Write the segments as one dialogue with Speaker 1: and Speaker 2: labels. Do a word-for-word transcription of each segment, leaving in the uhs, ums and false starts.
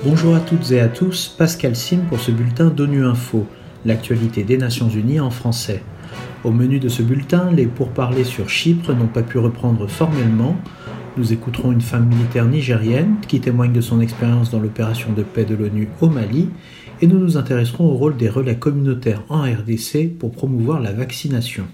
Speaker 1: Bonjour à toutes et à tous, Pascal Sim pour ce bulletin d'ONU Info, l'actualité des Nations Unies en français. Au menu de ce bulletin, les pourparlers sur Chypre n'ont pas pu reprendre formellement. Nous écouterons une femme militaire nigérienne qui témoigne de son expérience dans l'opération de paix de l'ONU au Mali et nous nous intéresserons au rôle des relais communautaires en R D C pour promouvoir la vaccination.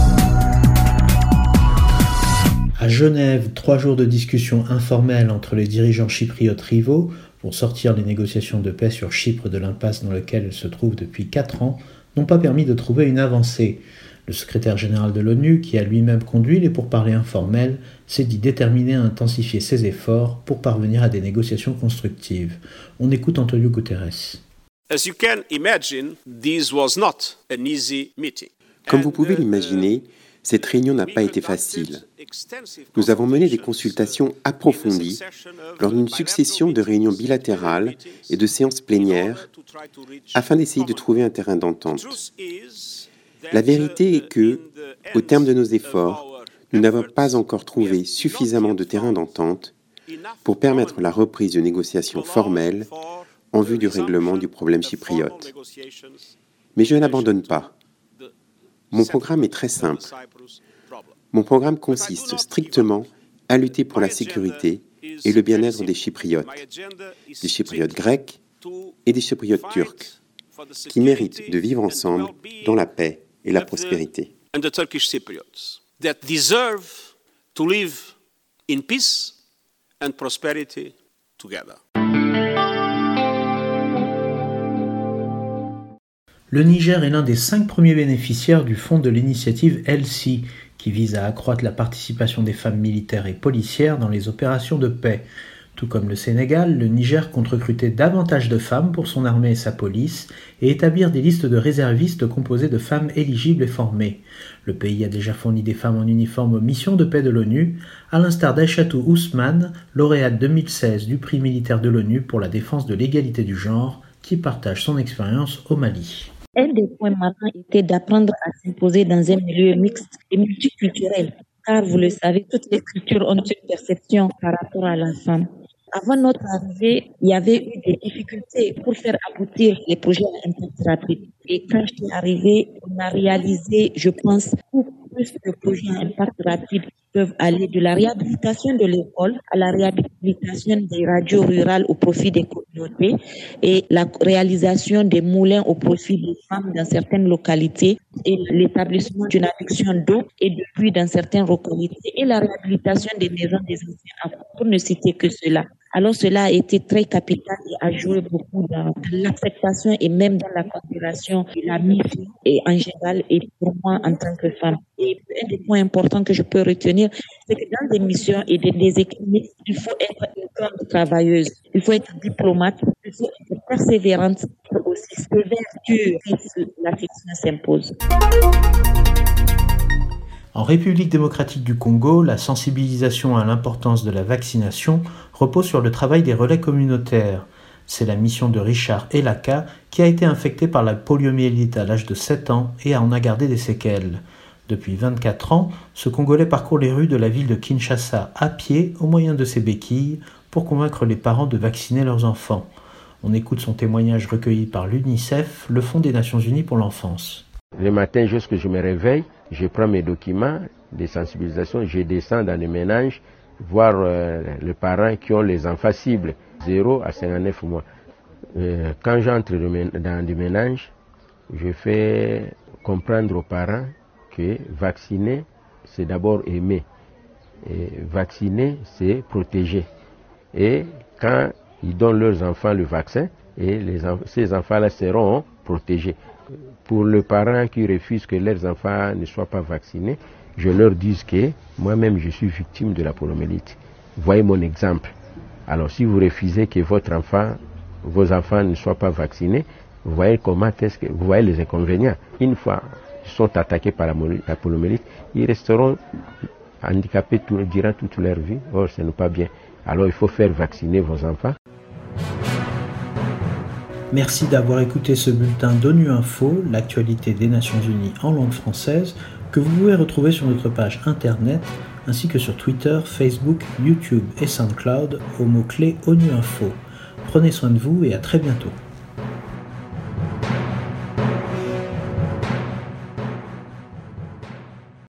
Speaker 1: À Genève, trois jours de discussions informelles entre les dirigeants chypriotes rivaux pour sortir les négociations de paix sur Chypre de l'impasse dans laquelle elles se trouvent depuis quatre ans n'ont pas permis de trouver une avancée. Le secrétaire général de l'ONU, qui a lui-même conduit les pourparlers informels, s'est dit déterminé à intensifier ses efforts pour parvenir à des négociations constructives. On écoute Antonio Guterres.
Speaker 2: As you can imagine, this was not an easy meeting.
Speaker 3: Comme vous pouvez l'imaginer, cette réunion n'a pas été facile. Nous avons mené des consultations approfondies lors d'une succession de réunions bilatérales et de séances plénières afin d'essayer de trouver un terrain d'entente. La vérité est que, au terme de nos efforts, nous n'avons pas encore trouvé suffisamment de terrain d'entente pour permettre la reprise de négociations formelles en vue du règlement du problème chypriote. Mais je n'abandonne pas. Mon programme est très simple. Mon programme consiste strictement à lutter pour la sécurité et le bien-être des Chypriotes, des Chypriotes grecs et des Chypriotes turcs, qui méritent de vivre ensemble dans la paix et la prospérité.
Speaker 2: And the Turkish Cypriots that deserve to live in peace and prosperity together.
Speaker 1: Le Niger est l'un des cinq premiers bénéficiaires du fonds de l'initiative L C, qui vise à accroître la participation des femmes militaires et policières dans les opérations de paix. Tout comme le Sénégal, le Niger compte recruter davantage de femmes pour son armée et sa police et établir des listes de réservistes composées de femmes éligibles et formées. Le pays a déjà fourni des femmes en uniforme aux missions de paix de l'ONU, à l'instar d'Aïchatou Ousmane, lauréate deux mille seize du prix militaire de l'ONU pour la défense de l'égalité du genre, qui partage son expérience au Mali.
Speaker 4: Un des points marquants était d'apprendre à s'imposer dans un milieu mixte et multiculturel, car vous le savez, toutes les cultures ont une perception par rapport à la femme. Avant notre arrivée, il y avait eu des difficultés pour faire aboutir les projets à impact rapide. Et quand je suis arrivée, on a réalisé, je pense, beaucoup plus de projets à impact rapide qui peuvent aller de la réhabilitation de l'école à la réhabilitation des radios rurales au profit des communautés et la réalisation des moulins au profit des femmes dans certaines localités et l'établissement d'une adduction d'eau et de pluie dans certaines localités et la réhabilitation des maisons des anciens, pour ne citer que cela. Alors cela a été très capital et a joué beaucoup dans l'acceptation et même dans la considération de la mission et en général et pour moi en tant que femme. Et un des points importants que je peux retenir, c'est que dans des missions et des, des équipes, il faut être une grande travailleuse, il faut être diplomate, il faut être persévérante, il faut aussi sévère que la fiction s'impose.
Speaker 1: En République démocratique du Congo, la sensibilisation à l'importance de la vaccination repose sur le travail des relais communautaires. C'est la mission de Richard Elaka qui a été infecté par la poliomyélite à l'âge de sept ans et en a gardé des séquelles. Depuis vingt-quatre ans, ce Congolais parcourt les rues de la ville de Kinshasa à pied au moyen de ses béquilles pour convaincre les parents de vacciner leurs enfants. On écoute son témoignage recueilli par l'UNICEF, le Fonds des Nations Unies pour l'enfance.
Speaker 5: Le matin, lorsque je me réveille, je prends mes documents de sensibilisation, je descends dans les ménages, voir euh, les parents qui ont les enfants cibles, zéro à cinquante-neuf mois. Euh, quand j'entre dans des ménages, je fais comprendre aux parents que vacciner, c'est d'abord aimer. Et vacciner, c'est protéger. Et quand ils donnent leurs enfants le vaccin, et les, ces enfants-là seront protégés. Pour les parents qui refusent que leurs enfants ne soient pas vaccinés, je leur dis que moi-même je suis victime de la poliomyélite. Voyez mon exemple. Alors si vous refusez que votre enfant, vos enfants ne soient pas vaccinés, vous voyez comment est-ce que vous voyez les inconvénients. Une fois ils sont attaqués par la poliomyélite, ils resteront handicapés tout, durant toute leur vie. Or ce n'est pas bien. Alors il faut faire vacciner vos enfants.
Speaker 1: Merci d'avoir écouté ce bulletin d'ONU Info, l'actualité des Nations Unies en langue française, que vous pouvez retrouver sur notre page internet, ainsi que sur Twitter, Facebook, YouTube et SoundCloud au mot-clé ONU Info. prenez soin de vous et à très bientôt.